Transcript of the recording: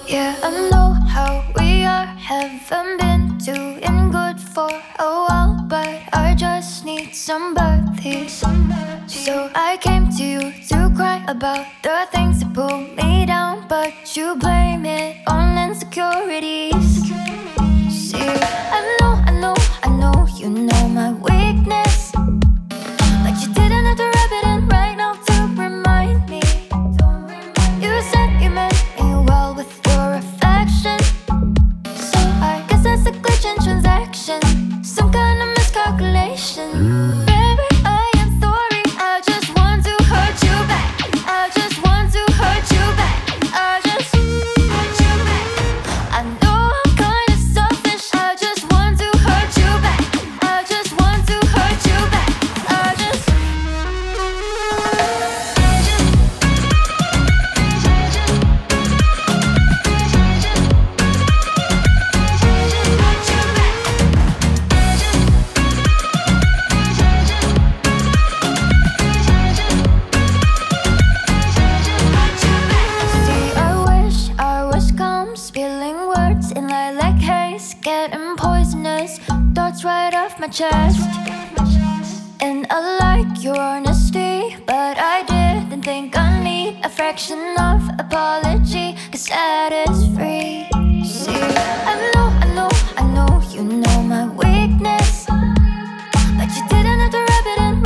Yeah, I know how we are. Haven't been doing good for a while, but I just need somebody. So I came to you to cry about the things that pull me down, but you blame it on insecurities. See, I know, you know my weakness, but you didn't have to rub it in right now to remind me. You said you meant me well with your affection, so I guess that's a glitch in transaction, some kind of miscalculation. Baby, I am sorry, I just want to hurt you back. I just want to hurt you back. I just hurt you back. I know I'm kinda selfish, I just want to hurt you back. I just want to hurt you back. I just spilling words in lilac haze, getting poisonous thoughts right off my chest. And I like your honesty, but I didn't think I need a fraction of apology, 'cause that is free. See, I know, you know my weakness, but you didn't have to rub it in